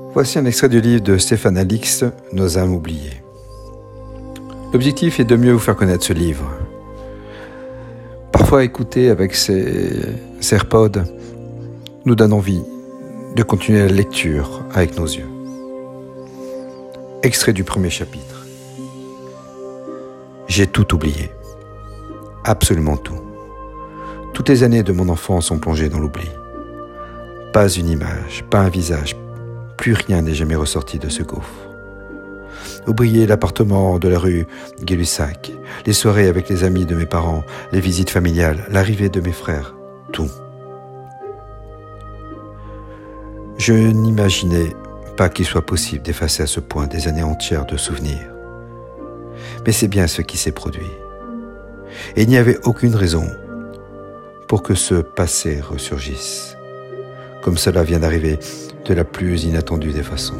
Voici un extrait du livre de Stéphane Alix, Nos âmes oubliées. L'objectif est de mieux vous faire connaître ce livre. Parfois, écouter avec ses AirPods nous donne envie de continuer la lecture avec nos yeux. Extrait du premier chapitre. J'ai tout oublié. Absolument tout. Toutes les années de mon enfance sont plongées dans l'oubli. Pas une image, pas un visage, plus rien n'est jamais ressorti de ce gouffre. Oublier l'appartement de la rue Gay-Lussac, les soirées avec les amis de mes parents, les visites familiales, l'arrivée de mes frères, tout. Je n'imaginais pas qu'il soit possible d'effacer à ce point des années entières de souvenirs. Mais c'est bien ce qui s'est produit. Et il n'y avait aucune raison pour que ce passé ressurgisse, comme cela vient d'arriver de la plus inattendue des façons.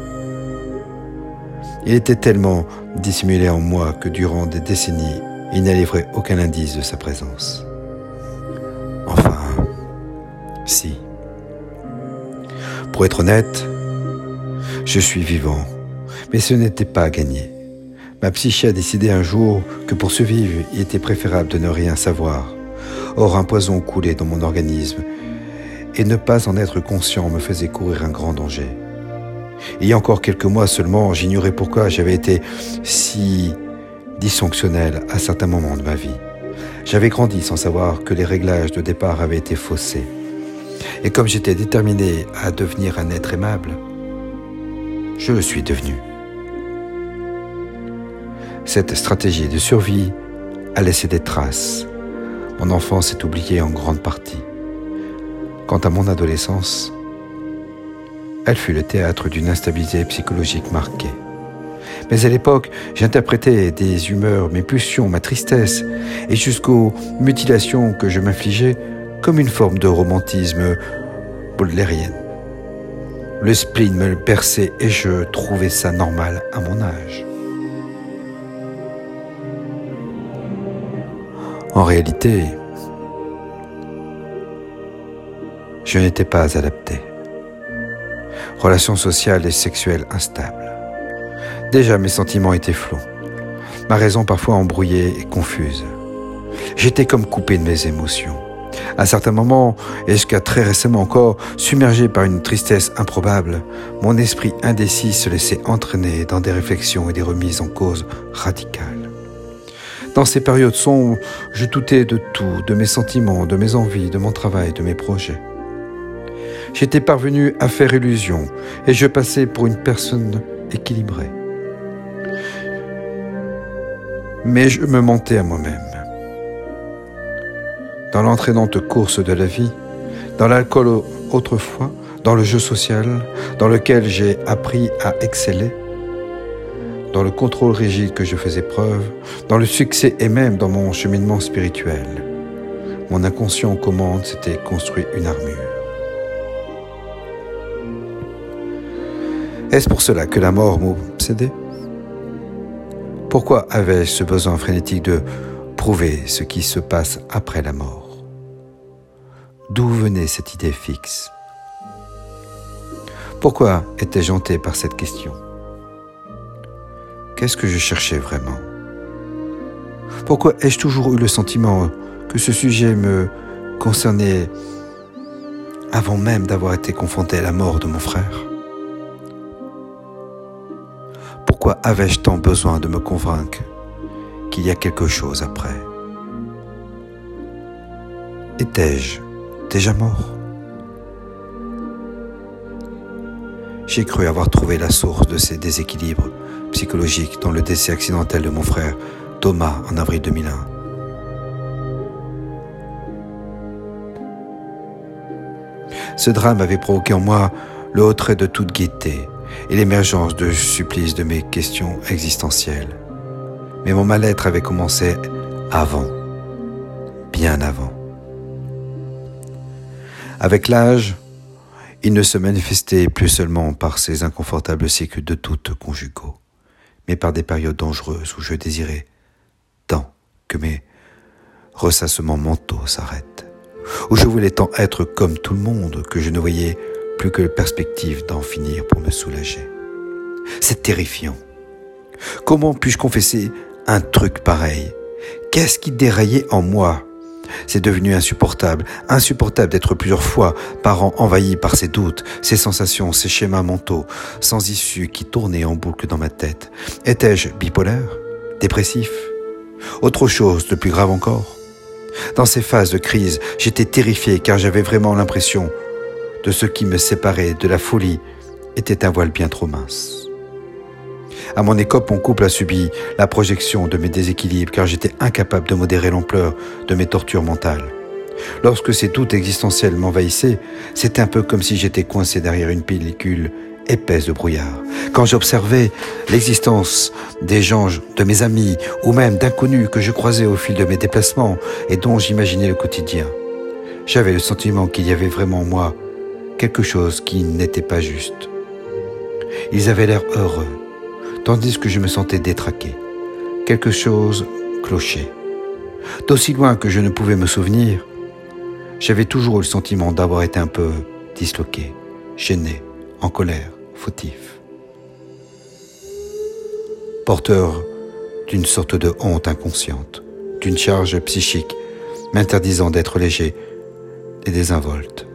Il était tellement dissimulé en moi que durant des décennies, il n'y livrait aucun indice de sa présence. Enfin, si. Pour être honnête, je suis vivant, mais ce n'était pas à gagner. Ma psyché a décidé un jour que pour survivre, il était préférable de ne rien savoir. Or, un poison coulait dans mon organisme, et ne pas en être conscient me faisait courir un grand danger. Il y a encore quelques mois seulement, j'ignorais pourquoi j'avais été si dysfonctionnel à certains moments de ma vie. J'avais grandi sans savoir que les réglages de départ avaient été faussés. Et comme j'étais déterminé à devenir un être aimable, je le suis devenu. Cette stratégie de survie a laissé des traces. Mon enfance est oubliée en grande partie. Quant à mon adolescence, elle fut le théâtre d'une instabilité psychologique marquée. Mais à l'époque, j'interprétais des humeurs, mes pulsions, ma tristesse, et jusqu'aux mutilations que je m'infligeais comme une forme de romantisme baudelairien. Le spleen me perçait et je trouvais ça normal à mon âge. En réalité, je n'étais pas adapté. Relations sociales et sexuelles instables. Déjà, mes sentiments étaient flous. Ma raison parfois embrouillée et confuse. J'étais comme coupé de mes émotions. À certains moments, et jusqu'à très récemment encore, submergé par une tristesse improbable, mon esprit indécis se laissait entraîner dans des réflexions et des remises en cause radicales. Dans ces périodes sombres, je doutais de tout, de mes sentiments, de mes envies, de mon travail, de mes projets. J'étais parvenu à faire illusion et je passais pour une personne équilibrée. Mais je me mentais à moi-même. Dans l'entraînante course de la vie, dans l'alcool autrefois, dans le jeu social, dans lequel j'ai appris à exceller, dans le contrôle rigide que je faisais preuve, dans le succès et même dans mon cheminement spirituel, mon inconscient aux commandes s'était construit une armure. Est-ce pour cela que la mort m'obsédait ? Pourquoi avais-je ce besoin frénétique de prouver ce qui se passe après la mort ? D'où venait cette idée fixe ? Pourquoi étais-je hanté par cette question ? Qu'est-ce que je cherchais vraiment ? Pourquoi ai-je toujours eu le sentiment que ce sujet me concernait avant même d'avoir été confronté à la mort de mon frère ? Pourquoi avais-je tant besoin de me convaincre qu'il y a quelque chose après ? Étais-je déjà mort ? J'ai cru avoir trouvé la source de ces déséquilibres psychologiques dans le décès accidentel de mon frère Thomas en avril 2001. Ce drame avait provoqué en moi le retrait de toute gaieté et l'émergence de supplices de mes questions existentielles. Mais mon mal-être avait commencé avant, bien avant. Avec l'âge, il ne se manifestait plus seulement par ces inconfortables cycles de doutes conjugaux, mais par des périodes dangereuses où je désirais tant que mes ressassements mentaux s'arrêtent, où je voulais tant être comme tout le monde que je ne voyais plus que la perspective d'en finir pour me soulager. C'est terrifiant. Comment puis-je confesser un truc pareil? Qu'est-ce qui déraillait en moi? C'est devenu insupportable d'être plusieurs fois par an envahi par ces doutes, ces sensations, ces schémas mentaux, sans issue qui tournaient en boucle dans ma tête. Étais-je bipolaire? Dépressif? Autre chose de plus grave encore? Dans ces phases de crise, j'étais terrifié car j'avais vraiment l'impression de ce qui me séparait de la folie était un voile bien trop mince. À mon écope, mon couple a subi la projection de mes déséquilibres car j'étais incapable de modérer l'ampleur de mes tortures mentales. Lorsque ces doutes existentiels m'envahissaient, c'était un peu comme si j'étais coincé derrière une pellicule épaisse de brouillard. Quand j'observais l'existence des gens, de mes amis ou même d'inconnus que je croisais au fil de mes déplacements et dont j'imaginais le quotidien, j'avais le sentiment qu'il y avait vraiment en moi quelque chose qui n'était pas juste. Ils avaient l'air heureux, tandis que je me sentais détraqué. Quelque chose clochait. D'aussi loin que je ne pouvais me souvenir, j'avais toujours eu le sentiment d'avoir été un peu disloqué, gêné, en colère, fautif. Porteur d'une sorte de honte inconsciente, d'une charge psychique m'interdisant d'être léger et désinvolte.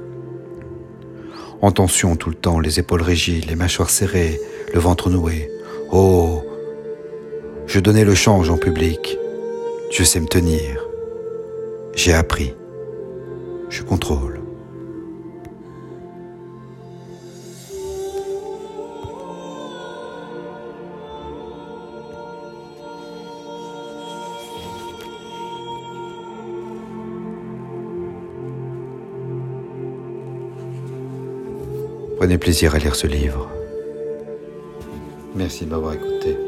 En tension tout le temps, les épaules rigides, les mâchoires serrées, le ventre noué. Oh, je donnais le change en public. Je sais me tenir. J'ai appris. Je contrôle. Prenez plaisir à lire ce livre. Merci de m'avoir écouté.